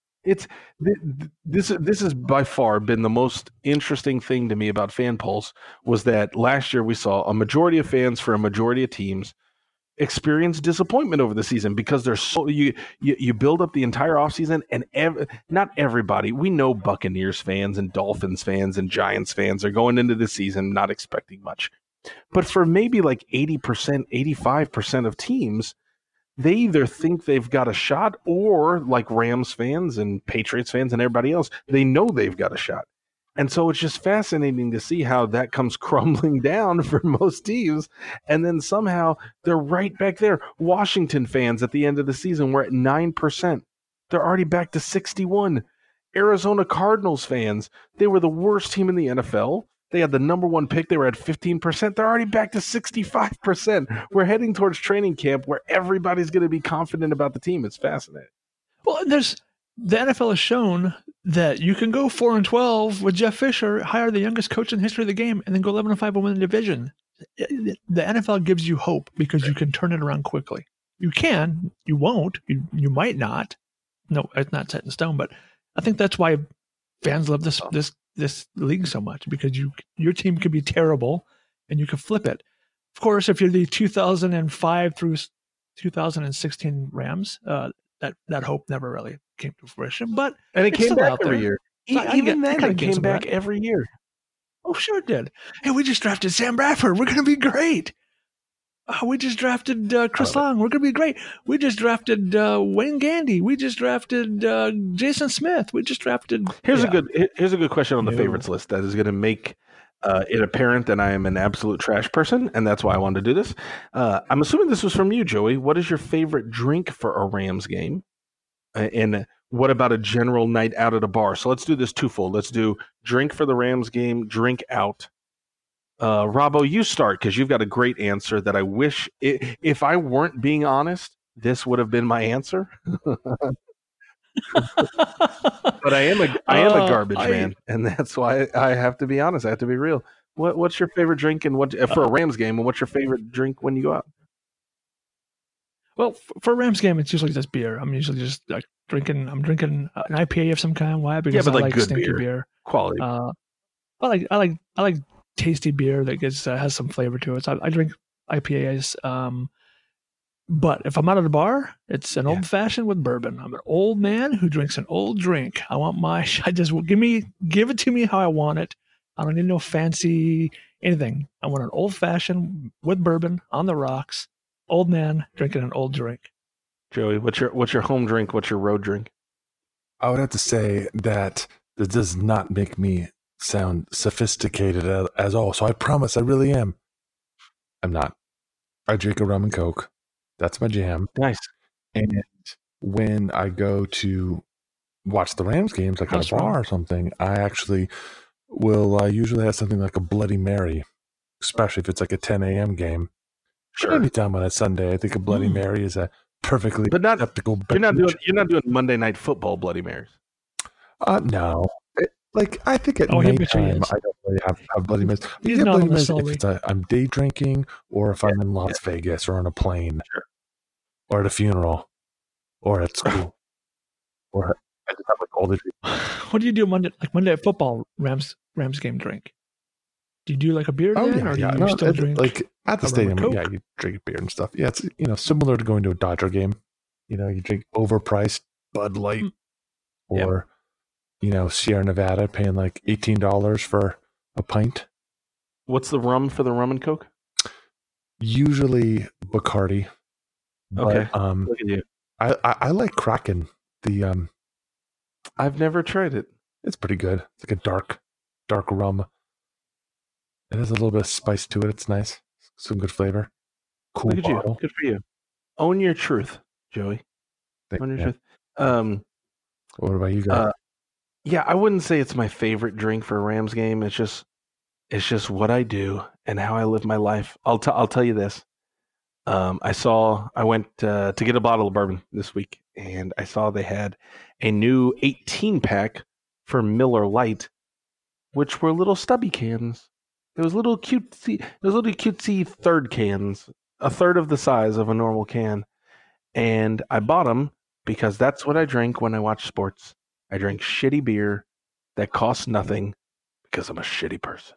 This has by far been the most interesting thing to me about Fan Pulse was that last year we saw a majority of fans for a majority of teams experience disappointment over the season because there's so you build up the entire offseason and not everybody. We know Buccaneers fans and Dolphins fans and Giants fans are going into the season not expecting much. But for maybe like 80%, 85% of teams, they either think they've got a shot or like Rams fans and Patriots fans and everybody else, they know they've got a shot. And so it's just fascinating to see how that comes crumbling down for most teams. And then somehow they're right back there. Washington fans at the end of the season were at 9%. They're already back to 61. Arizona Cardinals fans, they were the worst team in the NFL. They had the number one pick. They were at 15%. They're already back to 65%. We're heading towards training camp where everybody's going to be confident about the team. It's fascinating. Well, the NFL has shown that you can go 4-12 with Jeff Fisher, hire the youngest coach in the history of the game, and then go 11-5 and win the division. The NFL gives you hope because you can turn it around quickly. You can. You won't. You might not. No, it's not set in stone. But I think that's why fans love this league so much, because your team could be terrible and you can flip it. Of course, if you're the 2005 through 2016 Rams, that hope never really came to fruition, and it came back every year. Even then, it came back every year. Oh, sure it did. Hey, we just drafted Sam Bradford. We're going to be great. We just drafted Chris Long. We're going to be great. We just drafted Wayne Gandy. We just drafted Jason Smith. We just drafted. Here's a good question on the favorites list that is going to make it apparent that I am an absolute trash person, and that's why I wanted to do this. I'm assuming this was from you, Joey. What is your favorite drink for a Rams game? And what about a general night out at a bar? So let's do this twofold. Let's do drink for the Rams game, drink out. Robbo, you start because you've got a great answer that I wish, if I weren't being honest, this would have been my answer. But I am a garbage man, and that's why I have to be honest. I have to be real. What's your favorite drink and what for a Rams game? And what's your favorite drink when you go out? Well, for a Rams game, it's usually just beer. I'm usually just like drinking. I'm drinking an IPA of some kind. Why? Because I like good stinky beer. Quality. I like tasty beer that has some flavor to it. So I drink IPAs. But if I'm out at a bar, it's an old fashioned with bourbon. I'm an old man who drinks an old drink. I want give it to me how I want it. I don't need no fancy anything. I want an old fashioned with bourbon on the rocks. Old man drinking an old drink. Joey, what's your home drink? What's your road drink? I would have to say that this does not make me sound sophisticated as all. So I promise I really am. I'm not. I drink a rum and Coke. That's my jam. Nice. And when I go to watch the Rams games, like at a bar or something, I actually will usually have something like a Bloody Mary, especially if it's like a 10 a.m. game. Sure. Anytime on a Sunday, I think a Bloody Mary is a perfectly acceptable. You're not doing Monday Night Football Bloody Marys. No. I think at nighttime, I don't really have Bloody Marys. He's not on the if it's I'm day drinking, or if I'm in Las Vegas, or on a plane, or at a funeral, or at school, or I just have like all the. What do you do Monday Night Football Rams game drink? Do you do like a beer then, or do you still drink like at the stadium? Yeah, you drink beer and stuff. Yeah, it's similar to going to a Dodger game. You drink overpriced Bud Light or Sierra Nevada, paying like $18 for a pint. What's the rum for the rum and Coke? Usually Bacardi. Okay. But, look at you. I like Kraken. I've never tried it. It's pretty good. It's like a dark rum. It has a little bit of spice to it. It's nice. Some good flavor. Cool Look at bottle. you. Good for you. Own your truth, Joey. Own your truth. What about you guys? Yeah, I wouldn't say it's my favorite drink for a Rams game. It's just what I do and how I live my life. I'll tell you this. I went to get a bottle of bourbon this week, and I saw they had a new 18-pack for Miller Lite, which were little stubby cans. It was little cutesy third cans, a third of the size of a normal can. And I bought them because that's what I drink when I watch sports. I drink shitty beer that costs nothing because I'm a shitty person.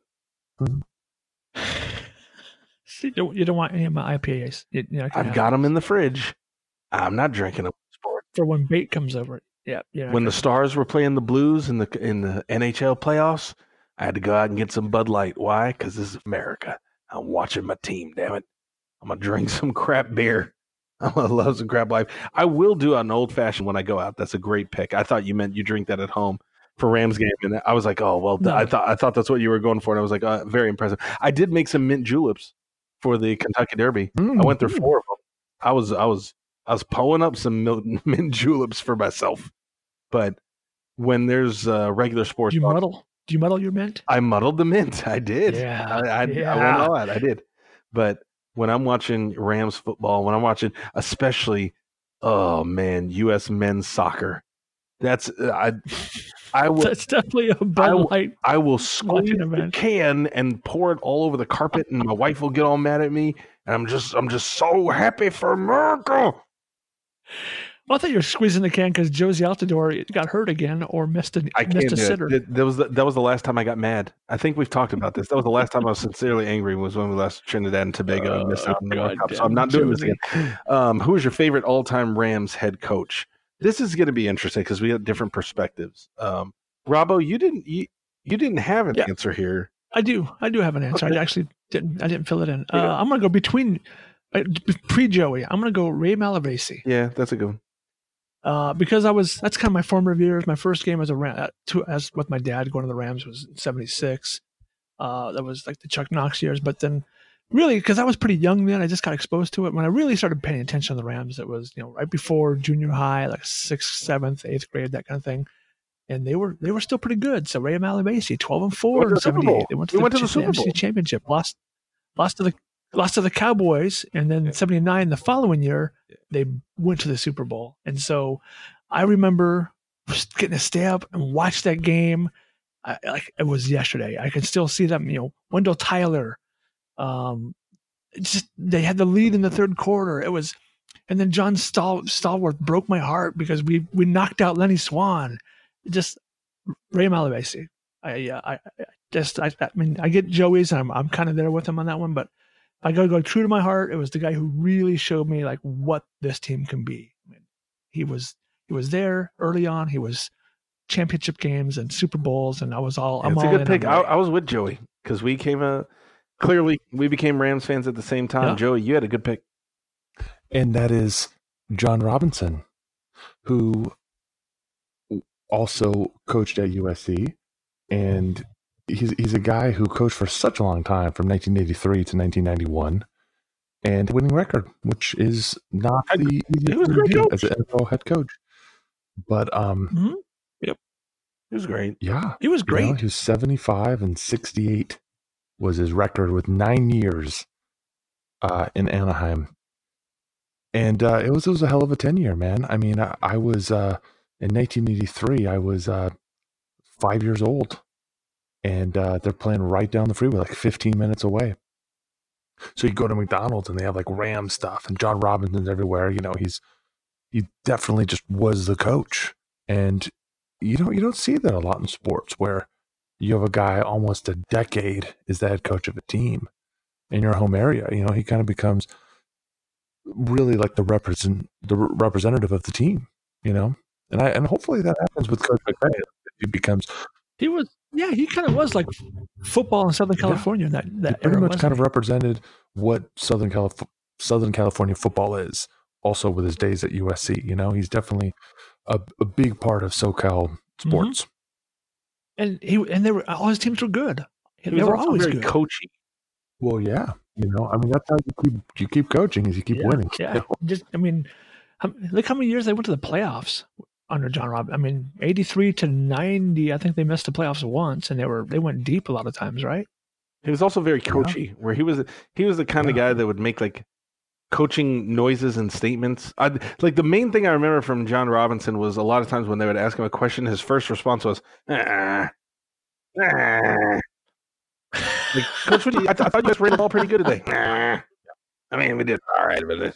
You don't want any of my IPAs. I've got them in the fridge. I'm not drinking them for when bait comes over. Yeah. When the Stars were playing the Blues in the NHL playoffs, I had to go out and get some Bud Light. Why? Because this is America. I'm watching my team. Damn it! I'm gonna drink some crap beer. I'm gonna love some crap life. I will do an old fashioned when I go out. That's a great pick. I thought you meant you drink that at home for Rams game, and I was like, oh well. No. I thought that's what you were going for, and I was like, very impressive. I did make some mint juleps for the Kentucky Derby. I went through 4 of them. I was pulling up some mint juleps for myself. But when there's regular sports, do you muddle your mint? I muddled the mint. I did. Yeah, I went all out. I did. But when I'm watching Rams football, when I'm watching, especially, oh man, U.S. men's soccer, that's I will. That's definitely a Bud Light. I will squeeze the can and pour it all over the carpet, and my wife will get all mad at me. And I'm just so happy for America. Well, I thought you were squeezing the can because Josie Altidore got hurt again or missed a sitter. That was the last time I got mad. I think we've talked about this. That was the last time I was sincerely angry was when we lost Trinidad and Tobago and missed out on the World Cup. So I'm not doing this again. Who is your favorite all-time Rams head coach? This is going to be interesting because we have different perspectives. Robbo, you didn't have an answer here. I do have an answer. Okay. I actually didn't. I didn't fill it in. I'm going to go between pre-Joey. I'm going to go Ray Malavasi. Yeah, that's a good one. Because that's kind of my formative years. My first game as with my dad going to the Rams was in '76. That was like the Chuck Knox years. But then, really, because I was pretty young then, I just got exposed to it. When I really started paying attention to the Rams, it was right before junior high, like 6th, 7th, 8th grade, that kind of thing. And they were still pretty good. So Ray Malavasi, 12-4 in '78. They went to the Super Bowl championship. Lost to the Cowboys, and then '79, the following year, they went to the Super Bowl. And so I remember just getting to stay up and watch that game like it was yesterday. I can still see them, Wendell Tyler. They had the lead in the third quarter. And then John Stallworth broke my heart because we knocked out Lenny Swan. Just Ray Malavasi. I get Joey's, and I'm kind of there with him on that one, but I got to go true to my heart. It was the guy who really showed me like what this team can be. I mean, he was there early on. He was championship games and Super Bowls, and I was all. Yeah, it's a good pick. I was with Joey because we became Rams fans at the same time. Yeah. Joey, you had a good pick, and that is John Robinson, who also coached at USC, and he's a guy who coached for such a long time, from 1983 to 1991, and winning record, which is not the easiest to do as an NFL head coach. But yep, he was great. Yeah, he was great. He was 75-68 was his record with 9 years in Anaheim, and it was a hell of a tenure, man. I mean, I was in 1983. I was 5 years old. And they're playing right down the freeway, like 15 minutes away. So you go to McDonald's and they have like Ram stuff, and John Robinson's everywhere. He definitely just was the coach. And you don't see that a lot in sports, where you have a guy almost a decade is the head coach of a team in your home area. He kind of becomes really like the representative of the team. And hopefully that happens with Coach McVay. He becomes. He kind of was like football in Southern California. That pretty much kind of represented what Southern California football is. Also, with his days at USC, he's definitely a big part of SoCal sports. Mm-hmm. And all his teams were good. They were always very good. Coachy. Well, yeah, I mean that's how you keep coaching is you keep winning. Yeah, look how many years they went to the playoffs under John Robinson. I mean, 83 to 90, I think they missed the playoffs once, and they went deep a lot of times, right? He was also very coachy, where he was the kind of guy that would make like coaching noises and statements. Like the main thing I remember from John Robinson was a lot of times when they would ask him a question, his first response was, Like, Coach, I thought you guys ran the ball pretty good today. I mean, we did all right, but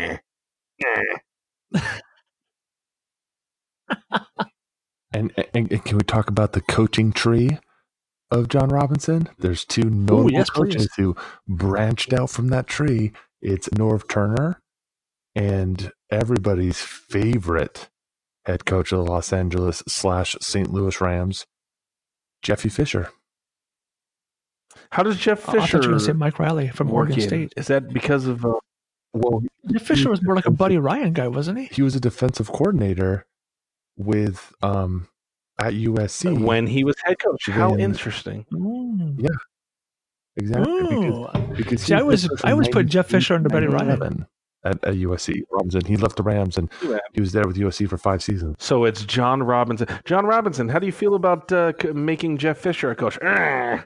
And can we talk about the coaching tree of John Robinson? There's two notable coaches who branched out from that tree. It's Norv Turner and everybody's favorite head coach of the Los Angeles / St. Louis Rams, Jeffy Fisher. How does Jeff Fisher? I thought you were going to say Mike Riley from Oregon State. Is that because of? Jeff Fisher was more like a Buddy Ryan guy, wasn't he? He was a defensive coordinator with at USC when he was head coach. How interesting! Yeah, exactly. Because see, I always put Jeff Fisher under Buddy Ryan at USC. Robinson, he left the Rams and he was there with USC for 5 seasons. So it's John Robinson. John Robinson, how do you feel about making Jeff Fisher a coach? I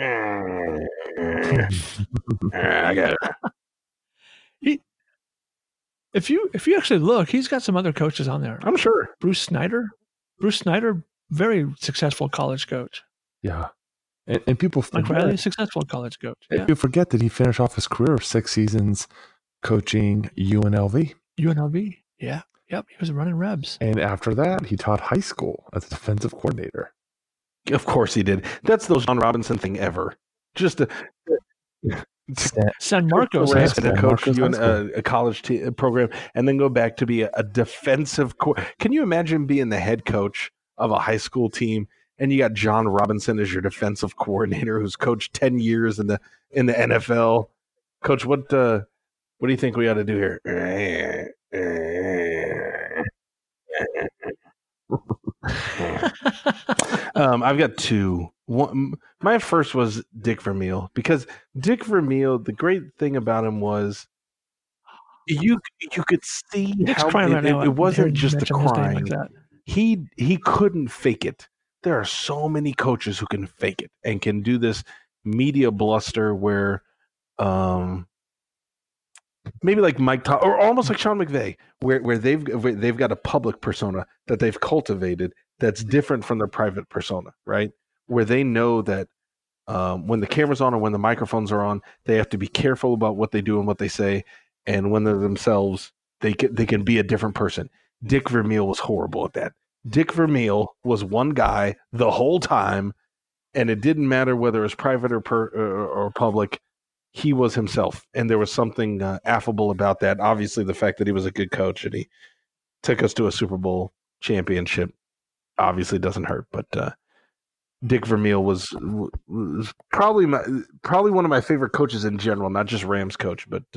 got it. If you actually look, he's got some other coaches on there. I'm sure. Bruce Snyder, very successful college coach. Yeah, and people forget. Mike Riley, successful college coach. Yeah. You forget that he finished off his career of 6 seasons coaching UNLV. UNLV, yeah, yep. He was running Rebs, and after that, he taught high school as a defensive coordinator. Of course, he did. That's the John Robinson thing ever. Just San Marcos coach a college program, and then go back to be a defensive. Can you imagine being the head coach of a high school team, and you got John Robinson as your defensive coordinator, who's coached 10 years in the NFL? Coach, what do you think we ought to do here? I've got 2. One, my first was Dick Vermeil, because Dick Vermeil, the great thing about him was you could see Dick's how crying right now. It wasn't just the crying. Like he couldn't fake it. There are so many coaches who can fake it and can do this media bluster where maybe like Mike Tomlin, or almost like Sean McVay, where they've got a public persona that they've cultivated that's different from their private persona, right? Where they know that when the camera's on or when the microphones are on, they have to be careful about what they do and what they say, and when they're themselves, they can be a different person. Dick Vermeil was horrible at that. Dick Vermeil was one guy the whole time, and it didn't matter whether it was private or public. He was himself, and there was something affable about that. Obviously, the fact that he was a good coach and he took us to a Super Bowl championship obviously doesn't hurt. But Dick Vermeil was probably one of my favorite coaches in general, not just Rams coach, but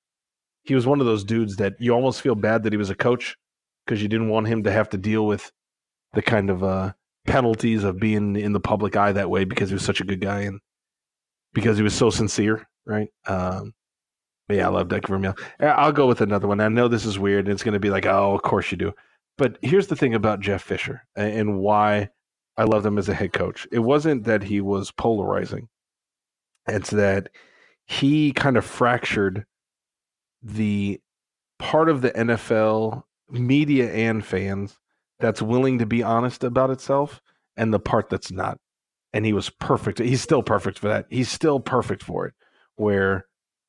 he was one of those dudes that you almost feel bad that he was a coach because you didn't want him to have to deal with the kind of penalties of being in the public eye that way, because he was such a good guy and because he was so sincere. Right. But yeah, I love Dick Vermeil. I'll go with another one. I know this is weird and it's going to be like, oh, of course you do. But here's the thing about Jeff Fisher and why I loved him as a head coach. It wasn't that he was polarizing. It's that he kind of fractured the part of the NFL media and fans that's willing to be honest about itself and the part that's not. And he was perfect. He's still perfect for that. He's still perfect for it. Where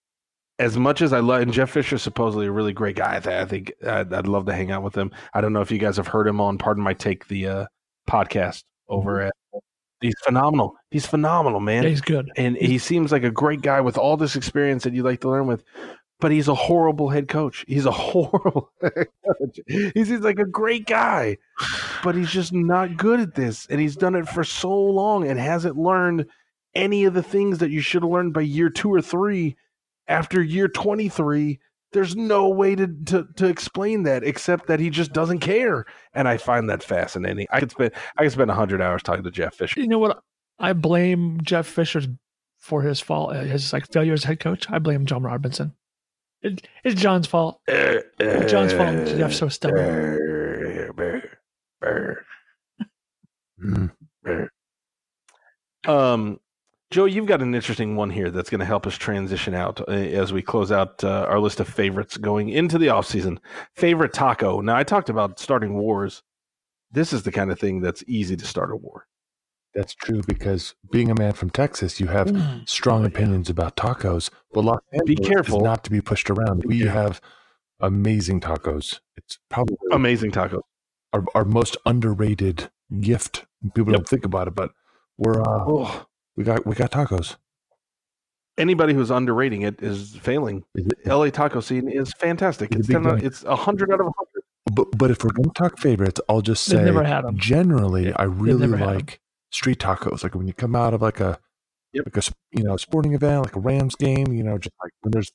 as much as I love, and Jeff Fisher's supposedly a really great guy, I think I'd love to hang out with him. I don't know if you guys have heard him on Pardon My Take, the podcast over at. He's phenomenal. He's phenomenal, man. Yeah, he's good. And he seems like a great guy with all this experience that you like to learn with. But he's a horrible head coach. He's a horrible head coach. He's like a great guy, but he's just not good at this. And he's done it for so long and hasn't learned any of the things that you should have learned by year 2 or 3. After year 23, there's no way to explain that except that he just doesn't care. And I find that fascinating. I could spend 100 hours talking to Jeff Fisher. You know what? I blame Jeff Fisher for his fault, his failure as head coach. I blame John Robinson. It's John's fault. It's John's fault. Jeff's so stubborn. Joe, you've got an interesting one here that's going to help us transition out as we close out our list of favorites going into the offseason. Favorite taco. Now, I talked about starting wars. This is the kind of thing that's easy to start a war. That's true because being a man from Texas, you have strong opinions about tacos. But Los Angeles is not to be pushed around. We have amazing tacos. It's probably amazing tacos. Our most underrated gift. People don't think about it, but we got tacos. Anybody who's underrating it is failing. LA taco scene is fantastic. It's 100 out of 100. But if we're going to talk favorites, I'll just say generally I really like street tacos. Like when you come out of like a sporting event, like a Rams game, just like when there's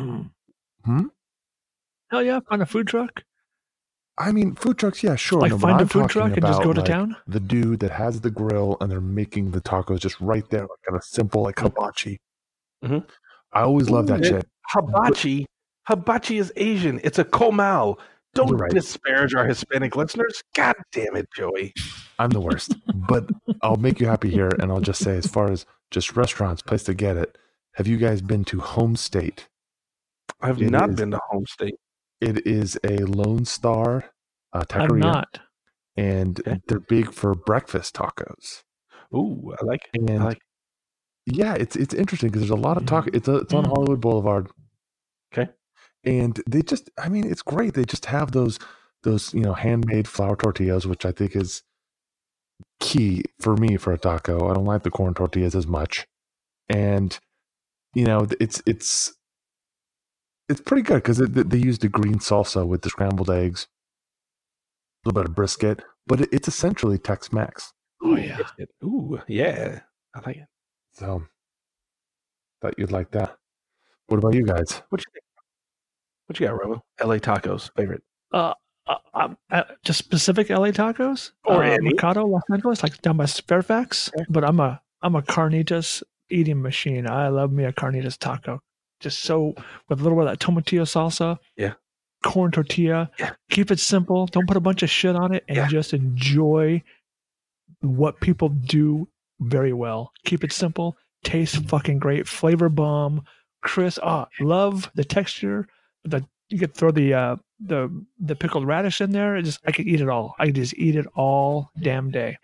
Hell yeah, on a food truck. I mean, food trucks, yeah, sure. Like find a food truck and just go to town. The dude that has the grill and they're making the tacos just right there, like kind of simple, like hibachi. Mm-hmm. I always love that shit. Hibachi is Asian. It's a comal. Don't disparage our Hispanic listeners. God damn it, Joey. I'm the worst. But I'll make you happy here, and I'll just say, as far as just restaurants, place to get it, have you guys been to Home State? I've not been to Home State. It is a Lone Star taqueria. I'm not. And they're big for breakfast tacos. Ooh, I like it. Yeah, it's interesting because there's a lot of taco. It's on Hollywood Boulevard. Okay. And they just, I mean, it's great. They just have those handmade flour tortillas, which I think is key for me for a taco. I don't like the corn tortillas as much. And, it's pretty good because they use the green salsa with the scrambled eggs, a little bit of brisket, but it's essentially Tex-Mex. Oh, yeah. Ooh, yeah. I like it. So, thought you'd like that. What about you guys? What you got, Robo? LA tacos, favorite? Just specific LA tacos or Mercado, Los Angeles, like down by Fairfax. Okay. But I'm a carnitas eating machine. I love me a carnitas taco. Just so with a little bit of that tomatillo salsa. Yeah. Corn tortilla. Yeah. Keep it simple. Don't put a bunch of shit on it, and just enjoy what people do very well. Keep it simple. Tastes fucking great. Flavor bomb. Crisp. Love the texture. You could throw the pickled radish in there. I could eat it all. I could just eat it all damn day.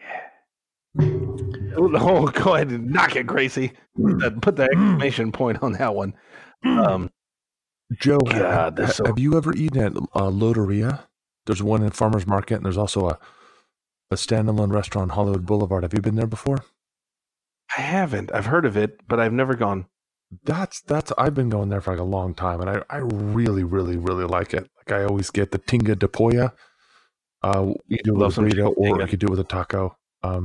Oh, go ahead and knock it, Gracie. Put the exclamation point on that one. Joe, have you ever eaten at Loteria? There's one in Farmers Market, and there's also a standalone restaurant on Hollywood Boulevard. Have you been there before? I haven't. I've heard of it, but I've never gone. That's I've been going there for like a long time, and I really, really, really like it. Like I always get the tinga de polla. You do with a burrito, or you could do it with a taco.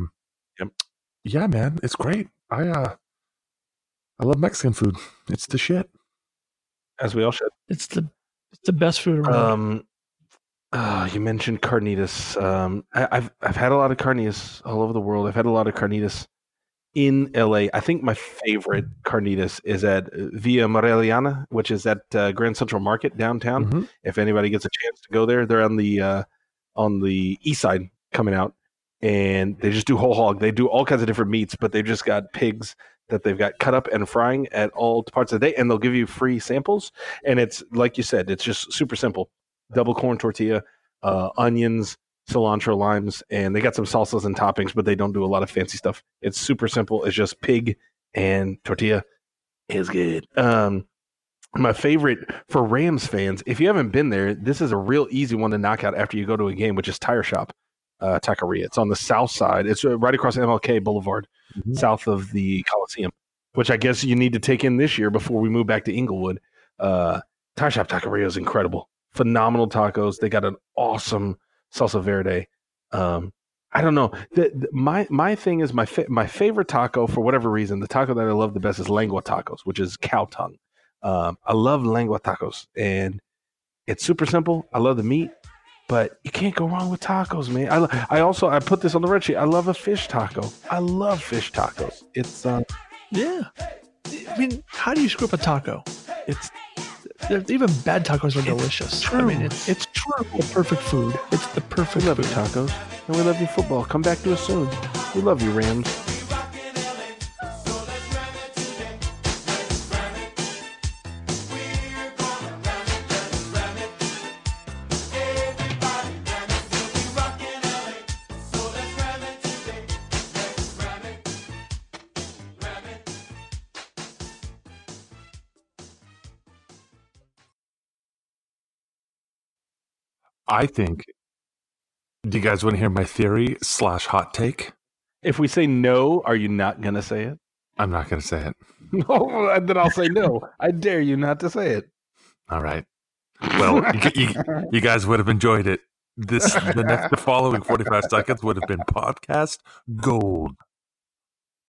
Yeah, man, it's great. I love Mexican food. It's the shit. As we all should. It's the best food around. You mentioned carnitas. I've had a lot of carnitas all over the world. I've had a lot of carnitas in LA. I think my favorite carnitas is at Via Moreliana, which is at Grand Central Market downtown. Mm-hmm. If anybody gets a chance to go there, they're on the east side coming out, and they just do whole hog. They do all kinds of different meats, but they've just got pigs that they've got cut up and frying at all parts of the day, and they'll give you free samples. And it's like you said, it's just super simple: double corn tortilla, onions, cilantro, limes, and they got some salsas and toppings, but they don't do a lot of fancy stuff. It's super simple. It's just pig and tortilla. It's good. My favorite for Rams fans, if you haven't been there, this is a real easy one to knock out after you go to a game, which is Tire Shop Taqueria. It's on the south side. It's right across MLK Boulevard, south of the Coliseum, which I guess you need to take in this year before we move back to Inglewood. Tire Shop Taqueria is incredible. Phenomenal tacos. They got an awesome salsa verde. I don't know. My thing is my favorite taco, for whatever reason, the taco that I love the best is lengua tacos, which is cow tongue. I love lengua tacos, and it's super simple. I love the meat, but you can't go wrong with tacos, man. I put this on the red sheet. I love a fish taco. I love fish tacos. It's yeah. I mean, how do you screw up a taco? Even bad tacos are delicious. True. I mean, it's true. The perfect food. It's the perfect. We love food. you tacos, and we love you football. Come back to us soon. We love you, Rams. I think. Do you guys want to hear my theory / hot take? If we say no, are you not going to say it? I'm not going to say it. No, then I'll say no. I dare you not to say it. All right. Well, you guys would have enjoyed it. The following 45 seconds would have been podcast gold.